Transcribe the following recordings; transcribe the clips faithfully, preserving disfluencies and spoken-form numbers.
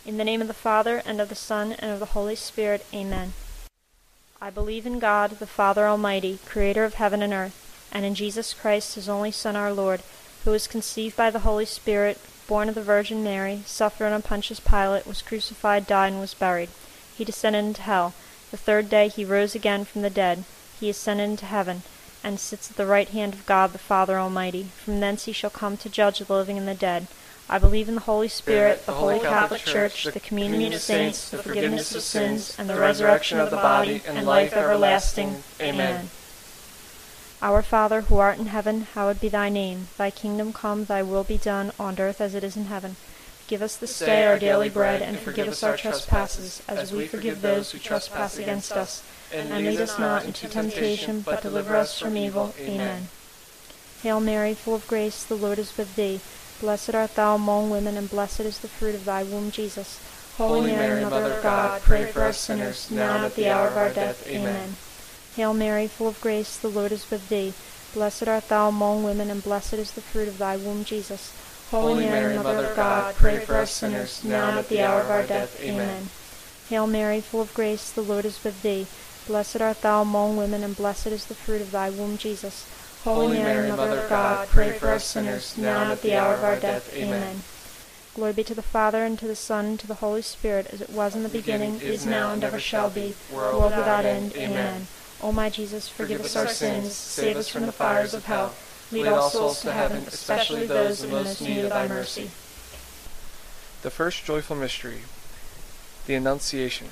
In the name of the Father, and of the Son, and of the Holy Spirit. Amen. I believe in God, the Father Almighty, creator of heaven and earth, and in Jesus Christ, his only Son, our Lord, who was conceived by the Holy Spirit, born of the Virgin Mary, suffered under Pontius Pilate, was crucified, died, and was buried. He descended into hell. The third day he rose again from the dead. He ascended into heaven, and sits at the right hand of God, the Father Almighty. From thence he shall come to judge the living and the dead. I believe in the Holy Spirit, the Holy Catholic Church, the communion of saints, the forgiveness of sins, and the resurrection of the body, and life everlasting. Amen. Our Father, who art in heaven, hallowed be thy name. Thy kingdom come, thy will be done, on earth as it is in heaven. Give us this day our daily bread, and forgive us our trespasses, as we forgive those who trespass against us. And lead us not into temptation, but deliver us from evil. Amen. Hail Mary, full of grace, the Lord is with thee. Blessed art thou among women, and blessed is the fruit of thy womb, Jesus. Holy Mary, Mother of God, pray for us sinners, now and at the hour of our death. Amen. Hail Mary, full of grace, the Lord is with thee. Blessed art thou among women, and blessed is the fruit of thy womb, Jesus. Holy Mary, Mother of God, pray for us sinners, now and at the hour of our death. Amen. Hail Mary, full of grace, the Lord is with thee. Blessed art thou among women, and blessed is the fruit of thy womb, Jesus. Holy Mary, Mother of God, pray for us sinners, now and at the hour of our death. Amen. Glory be to the Father, and to the Son, and to the Holy Spirit, as it was in the beginning, is now, and ever shall be, world without end. Amen. O my Jesus, forgive us our sins, save us from the fires of hell. Lead all souls to heaven, especially those in most need of thy mercy. The first joyful mystery, the Annunciation.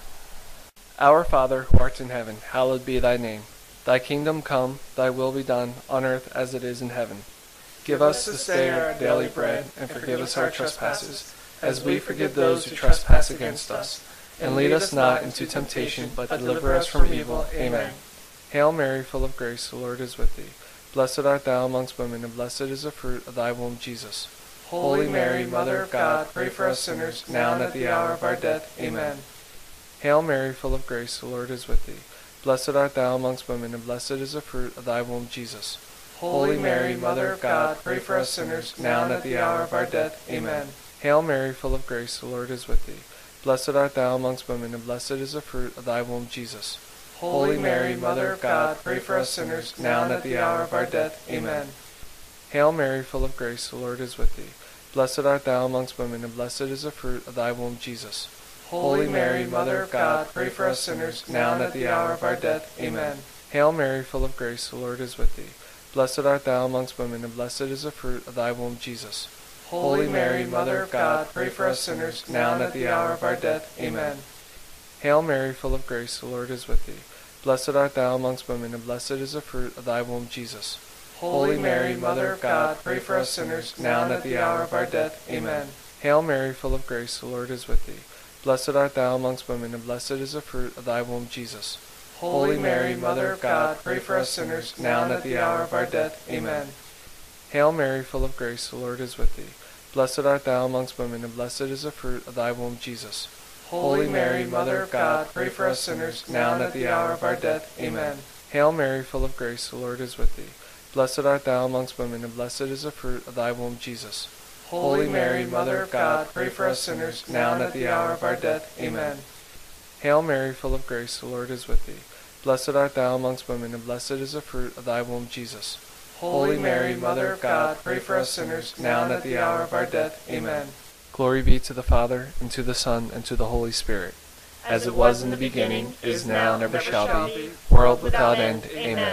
Our Father, who art in heaven, hallowed be thy name. Thy kingdom come, thy will be done, on earth as it is in heaven. Give us this day our daily bread, and forgive us our trespasses, as we forgive those who trespass against us. And lead us not into temptation, but deliver us from evil. Amen. Hail Mary, full of grace, the Lord is with thee. Blessed art thou amongst women, and blessed is the fruit of thy womb, Jesus. Holy Mary, Mother of God, pray for us sinners, now and at the hour of our death. Amen. Hail Mary, full of grace, the Lord is with thee. Blessed art thou amongst women, and blessed is the fruit of thy womb, Jesus. Holy Mary, Mother of God, pray for us sinners, now and at the hour of our death. Amen. Hail Mary, full of grace, the Lord is with thee. Blessed art thou amongst women, and blessed is the fruit of thy womb, Jesus. Holy Mary, Mother of God, pray for us sinners, now and at the hour of our death. Amen. Hail Mary, full of grace, the Lord is with thee. Blessed art thou amongst women, and blessed is the fruit of thy womb, Jesus. Holy Mary, Mother of God, pray for us sinners, now and at the hour of our death. Amen. Hail Mary, full of grace, the Lord is with thee. Blessed art thou amongst women, and blessed is the fruit of thy womb, Jesus. Holy Mary, Mother of God, pray for us sinners, now and at the hour of our death. Amen. Hail Mary, full of grace, the Lord is with thee. Blessed art thou amongst women, and blessed is the fruit of thy womb, Jesus. Holy Mary, Mother of God, pray for us sinners, now and at the hour of our death. Amen. Hail Mary, full of grace, the Lord is with thee. Blessed art thou amongst women, and blessed is the fruit of thy womb, Jesus. Holy Mary, Mother of God, pray for us sinners, now and at the hour of our death. Amen. Hail Mary, full of grace, the Lord is with thee. Blessed art thou amongst women, and blessed is the fruit of thy womb, Jesus. Holy Mary, Mother of God, pray for us sinners, now and at the hour of our death. Amen. Hail Mary, full of grace, the Lord is with thee. Blessed art thou amongst women, and blessed is the fruit of thy womb, Jesus. Holy Mary, Mother of God, pray for us sinners, now and at the hour of our death. Amen. Hail Mary, full of grace, the Lord is with thee. Blessed art thou amongst women, and blessed is the fruit of thy womb, Jesus. Holy Mary, Mother of God, pray for us sinners, now and at the hour of our death. Amen. Glory be to the Father, and to the Son, and to the Holy Spirit, as it was in the beginning, is now, and ever shall be, world without end. Amen.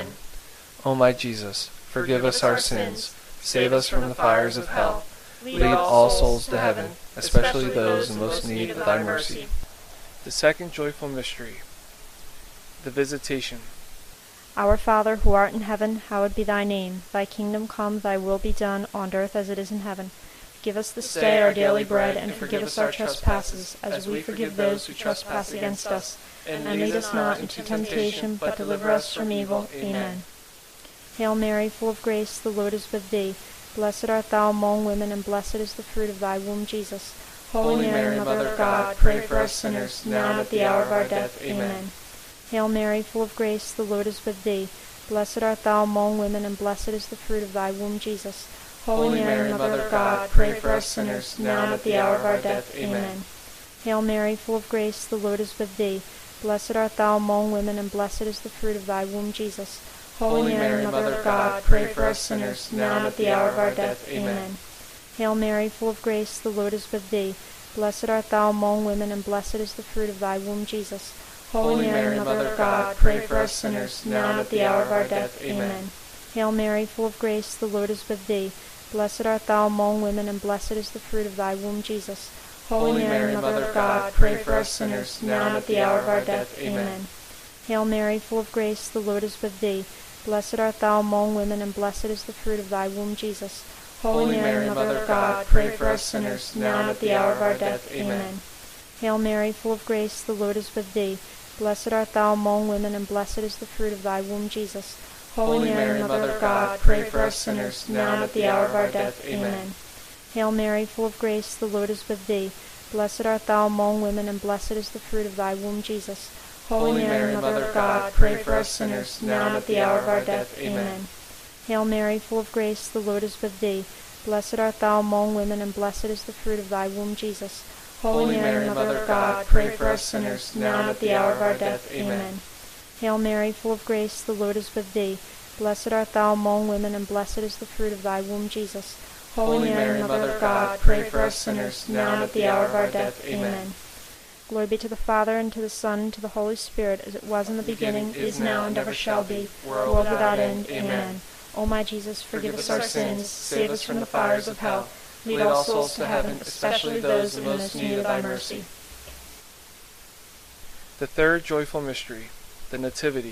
O my Jesus, forgive us our sins, save us from the fires of hell, lead all souls to heaven, especially those in most need of thy mercy. The second joyful mystery, the Visitation. Our Father, who art in heaven, hallowed be thy name. Thy kingdom come, thy will be done, on earth as it is in heaven. Give us this day our daily bread, and forgive us our trespasses, as we forgive those who trespass against us. And lead us not into temptation, but deliver us from evil. Amen. Hail Mary, full of grace, the Lord is with thee. Blessed art thou among women, and blessed is the fruit of thy womb, Jesus. Holy Mary, Mother of God, pray for us sinners, now and at the hour of our death. Amen. Hail Mary, full of grace, the Lord is with thee. Blessed art thou among women, and blessed is the fruit of thy womb, Jesus. Holy Mary, Mother of God, pray for us sinners, now and at the hour of our death. Amen. Hail Mary, full of grace, the Lord is with thee. Blessed art thou among women, and blessed is the fruit of thy womb, Jesus. Holy Mary, Mother of God, pray for us sinners, now and at the hour of our death. Amen. Hail Mary, full of grace, the Lord is with thee. Blessed art thou among women, and blessed is the fruit of thy womb, Jesus. Holy Mary, Mother of God, pray for us sinners, now and at the hour of our death. Amen. Hail Mary, full of grace, the Lord is with thee. Blessed art thou among women, and blessed is the fruit of thy womb, Jesus. Holy Mary, Mother of God, pray for us sinners, now and at the hour of our death. Amen. Hail Mary, full of grace, the Lord is with thee. Blessed art thou among women, and blessed is the fruit of thy womb, Jesus. Holy Mary, Mother of God, pray for us sinners, now and at the hour of our death. Amen. Hail Mary, full of grace, the Lord is with thee. Blessed art thou among women, and blessed is the fruit of thy womb, Jesus. Holy Mary, Mother of God, pray for us sinners, now and at the hour of our death. Amen. Hail Mary, full of grace, the Lord is with thee. Blessed art thou among women, and blessed is the fruit of thy womb, Jesus. Holy Mary, Mother of God, pray for us sinners, now and at the hour of our death. Amen. Hail Mary, full of grace, the Lord is with thee. Blessed art thou among women, and blessed is the fruit of thy womb, Jesus. Holy Mary, Mother of God, pray for us sinners, now and at the hour of our death. Amen. Hail Mary, full of grace, the Lord is with thee. Blessed art thou among women, and blessed is the fruit of thy womb, Jesus. Holy Mary, Mother of God, pray for us sinners, now and at the hour of our death. Amen. Glory be to the Father, and to the Son, and to the Holy Spirit, as it was in the beginning, is now, and ever shall be, world without end. Amen. O my Jesus, forgive us our sins, save us from the fires of hell. Lead all souls to heaven, especially those in most need of thy mercy. The third joyful mystery, the Nativity.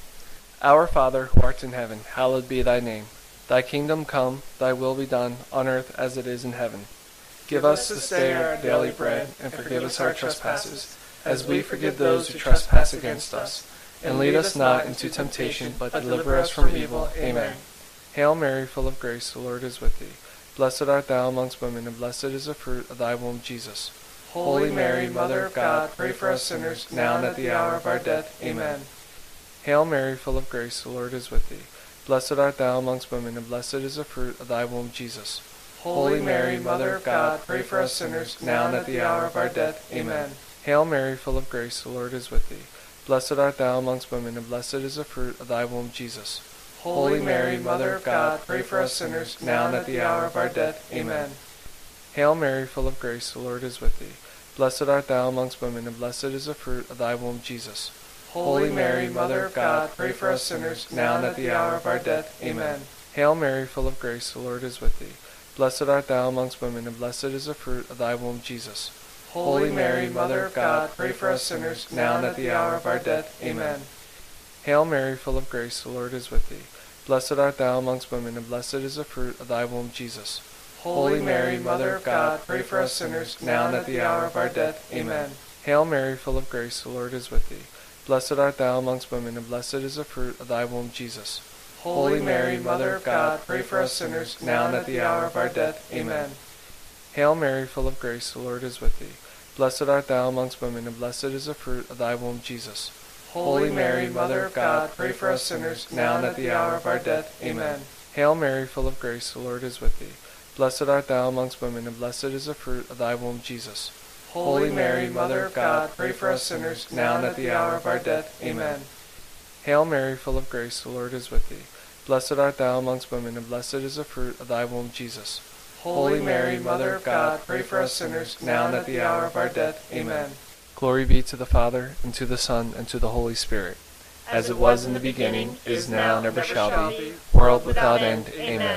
Our Father, who art in heaven, hallowed be thy name. Thy kingdom come, thy will be done, on earth as it is in heaven. Give us this day our daily bread, and forgive us our trespasses, as we forgive those who trespass against us. And lead us not into temptation, but deliver us from evil. Amen. Hail Mary, full of grace, the Lord is with thee. Blessed art thou amongst women, and blessed is the fruit of thy womb, Jesus. Holy Mary, Mother of God, pray for us sinners, now and at the hour of our death. Amen. Hail Mary, full of grace, the Lord is with thee. Blessed art thou amongst women, and blessed is the fruit of thy womb, Jesus. Holy Mary, Mother of God, pray for us sinners, now and at the hour of our death. Amen. Hail Mary, full of grace, the Lord is with thee. Blessed art thou amongst women, and blessed is the fruit of thy womb, Jesus. Holy Mary, Mother of God, pray for us sinners, now and at the hour of our death. Amen. Hail Mary, full of grace, the Lord is with thee. Blessed art thou amongst women, and blessed is the fruit of thy womb, Jesus. Holy Mary, Mother of God, pray for us sinners, now and at the hour of our death. Amen. Hail Mary, full of grace, the Lord is with thee. Blessed art thou amongst women, and blessed is the fruit of thy womb, Jesus. Holy Mary, Mother of God, pray for us sinners, now and at the hour of our death. Amen. Hail Mary, full of grace, the Lord is with thee. Blessed art thou amongst women, and blessed is the fruit of thy womb, Jesus. Holy Mary, Mother of God, pray for us sinners, now and at the hour of our death. Amen. Hail Mary, full of grace, the Lord is with thee. Blessed art thou amongst women, and blessed is the fruit of thy womb, Jesus. Holy Mary, Mother of God, pray for us sinners, now and at the hour of our death. Amen. Hail Mary, full of grace, the Lord is with thee. Blessed art thou amongst women, and blessed is the fruit of thy womb, Jesus. Holy Mary, Mother of God, pray for us sinners, now and at the hour of our death. Amen. Hail Mary, full of grace, the Lord is with thee. Blessed art thou amongst women, and blessed is the fruit of thy womb, Jesus. Holy Mary, Mother of God, pray for us sinners, now and at the hour of our death. Amen. Hail Mary, full of grace, the Lord is with thee. Blessed art thou amongst women, and blessed is the fruit of thy womb, Jesus. Holy Mary, Mother of God, pray for us sinners, now and at the hour of our death. Amen. Glory be to the Father, and to the Son, and to the Holy Spirit, as it was in the beginning, is now, and ever shall be, world without end. Amen.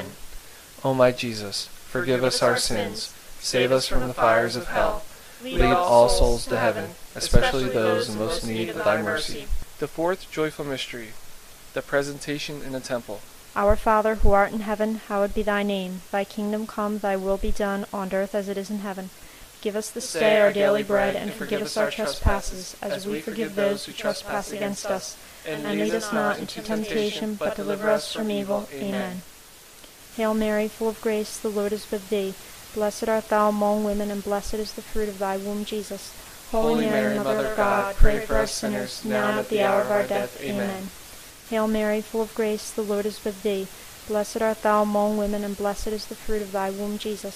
O my Jesus, forgive us our sins, save us from the fires of hell, lead all souls to heaven, especially those in most need of thy mercy. The fourth joyful mystery, the presentation in the temple. Our Father, who art in heaven, hallowed be thy name. Thy kingdom come, thy will be done, on earth as it is in heaven. Give us this day our daily bread, and forgive us our trespasses, as we forgive those who trespass against us. And lead us not into temptation, but deliver us from evil. Amen. Hail Mary, full of grace, the Lord is with thee. Blessed art thou among women, and blessed is the fruit of thy womb, Jesus. Holy Mary, Mother of God, pray for us sinners, now and at the hour of our death. Amen. Hail Mary, full of grace, the Lord is with thee. Blessed art thou among women, and blessed is the fruit of thy womb, Jesus.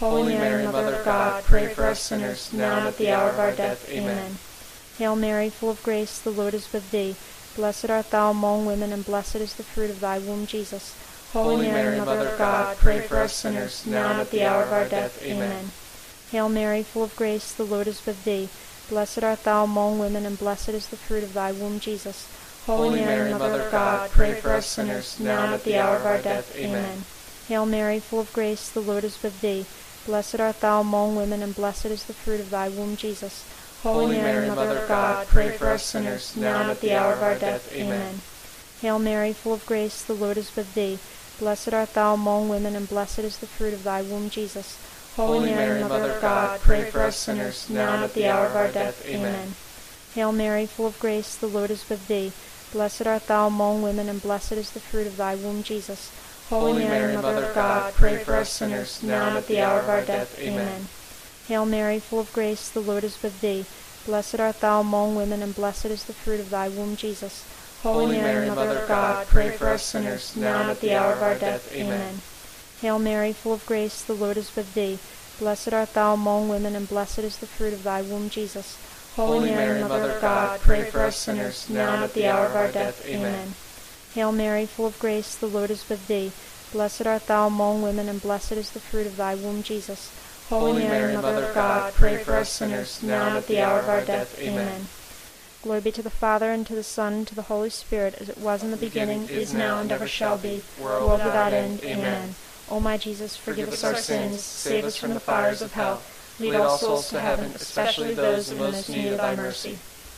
Holy Mary, Mother of God, pray for us sinners, now and at the hour of our death. Amen. Hail Mary, full of grace, the Lord is with thee. Blessed art thou among women, and blessed is the fruit of thy womb, Jesus. Holy Mary, Mother of God, pray for us sinners, now and at the hour of our death. Amen. Hail Mary, full of grace, the Lord is with thee. Blessed art thou among women, and blessed is the fruit of thy womb, Jesus. Holy Mary, Mother of God, pray for us sinners, now and at the hour of our death. Amen. Hail Mary, full of grace, the Lord is with thee. Blessed art thou among women, and blessed is the fruit of thy womb, Jesus. Holy Mary, Mother of God, pray for us sinners, now and at the hour of our death. Amen. Hail Mary, full of grace, the Lord is with thee. Blessed art thou among women, and blessed is the fruit of thy womb, Jesus. Holy Mary, Mother of God, pray for us sinners, now and at the hour of our death. Amen. Hail Mary, full of grace, the Lord is with thee. Blessed art thou among women, and blessed is the fruit of thy womb, Jesus. Holy Mary, Mother of God, pray for us sinners, now and at the hour of our death. Amen. Hail Mary, full of grace, the Lord is with thee. Blessed art thou among women, and blessed is the fruit of thy womb, Jesus. Holy Mary, Mother of God, pray for us sinners, now and at the hour of our death. Amen. Hail Mary, full of grace, the Lord is with thee. Blessed art thou among women, and blessed is the fruit of thy womb, Jesus. Holy Mary, Mother of God, pray for us sinners, now and at the hour of our death. Amen. Hail Mary, full of grace, the Lord is with thee. Blessed art thou among women, and blessed is the fruit of thy womb, Jesus. Holy Mary, Mother of God, pray for us sinners, now and at the hour of our death. Amen. Glory be to the Father, and to the Son, and to the Holy Spirit, as it was in the beginning, is now, and ever shall be, world without end. Amen. O my Jesus, forgive us our sins, save us from the fires of hell. Lead all souls to heaven, especially those in most need of thy mercy.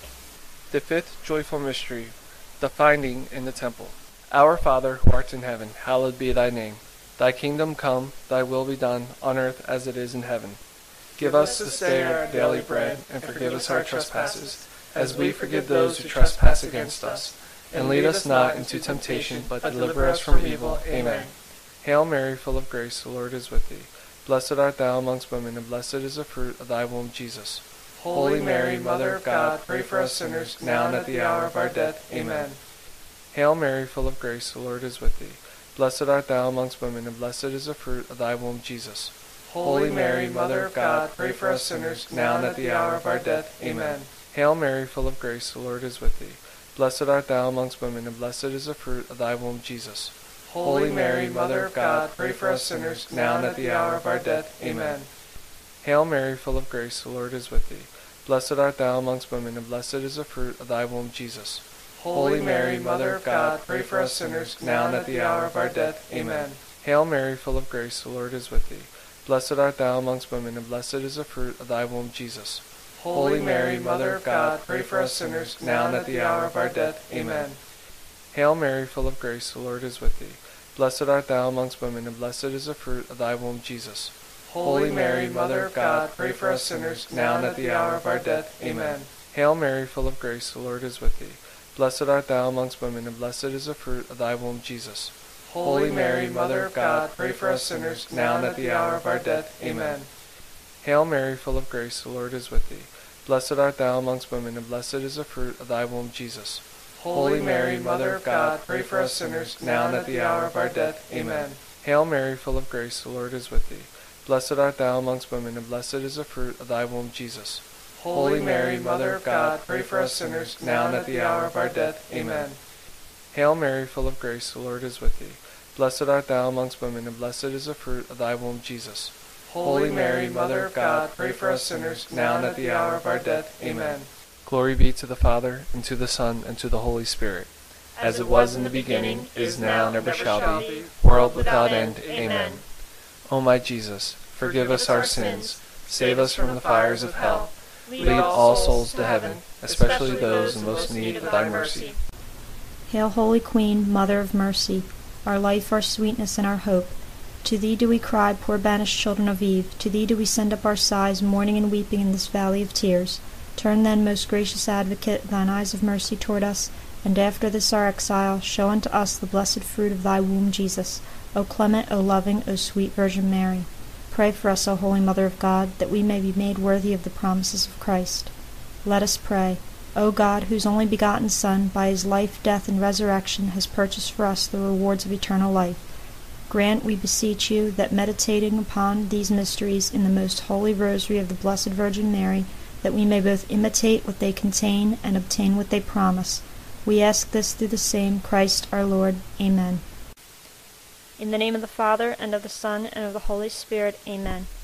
The fifth joyful mystery, the finding in the temple. Our Father, who art in heaven, hallowed be thy name. Thy kingdom come, thy will be done, on earth as it is in heaven. Give us this day our daily bread, and forgive us our trespasses, as we forgive those who trespass against us. And lead us not into temptation, but deliver us from evil. Amen. Hail Mary, full of grace, the Lord is with thee. Blessed art thou amongst women, and blessed is the fruit of thy womb, Jesus. Holy Mary, Mother of God, pray for us sinners, now and at the hour of our death. Amen. Hail Mary, full of grace, the Lord is with thee. Blessed art thou amongst women, and blessed is the fruit of thy womb, Jesus. Holy Mary, Mother of God, pray for us sinners, now and at the hour of our death. Amen. Hail Mary, full of grace, the Lord is with thee. Blessed art thou amongst women, and blessed is the fruit of thy womb, Jesus. Holy Mary, Mother of God, pray for us sinners, now and at the hour of our death. Amen. Hail Mary, full of grace, the Lord is with thee. Blessed art thou amongst women, and blessed is the fruit of thy womb, Jesus. Holy Mary, Mother of God, pray for us sinners, now and at the hour of our death. Amen. Hail Mary, full of grace, the Lord is with thee. Blessed art thou amongst women, and blessed is the fruit of thy womb, Jesus. Holy Mary, Mother of God, pray for us sinners, now and at the hour of our death. Amen. Hail Mary, full of grace, the Lord is with thee. Blessed art thou amongst women, and blessed is the fruit of thy womb, Jesus. Holy Mary, Mother of God, pray for us sinners, now and at the hour of our death. Amen. Hail Mary, full of grace, the Lord is with thee. Blessed art thou amongst women, and blessed is the fruit of thy womb, Jesus. Holy Mary, Mother of God, pray for us sinners, now and at the hour of our death. Amen. Hail Mary, full of grace, the Lord is with thee. Blessed art thou amongst women, and blessed is the fruit of thy womb, Jesus. Holy Mary, Mother of God, pray for us sinners, now and at the hour of our death. Amen. Hail Mary, full of grace, the Lord is with thee. Blessed art thou amongst women, and blessed is the fruit of thy womb, Jesus. Holy Mary, Mother of God, pray for us sinners, now and at the hour of our death. Amen. Hail Mary, full of grace, the Lord is with thee. Blessed art thou amongst women, and blessed is the fruit of thy womb, Jesus. Holy Mary, Mother of God, pray for us sinners, now and at the hour of our death. Amen. Glory be to the Father, and to the Son, and to the Holy Spirit, as it was in the beginning, is now, and ever shall be, world without end. Amen. O my Jesus, forgive us our sins, save us from the fires of hell, lead all souls to heaven, especially those in most need of thy mercy. Hail, Holy Queen, Mother of Mercy, our life, our sweetness, and our hope. To thee do we cry, poor banished children of Eve. To thee do we send up our sighs, mourning and weeping in this valley of tears. Turn then, most gracious Advocate, thine eyes of mercy toward us, and after this our exile, show unto us the blessed fruit of thy womb, Jesus. O clement, O loving, O sweet Virgin Mary. Pray for us, O Holy Mother of God, that we may be made worthy of the promises of Christ. Let us pray. O God, whose only begotten Son, by his life, death, and resurrection, has purchased for us the rewards of eternal life, grant, we beseech you, that meditating upon these mysteries in the most holy rosary of the Blessed Virgin Mary, that we may both imitate what they contain and obtain what they promise. We ask this through the same Christ our Lord. Amen. In the name of the Father, and of the Son, and of the Holy Spirit. Amen.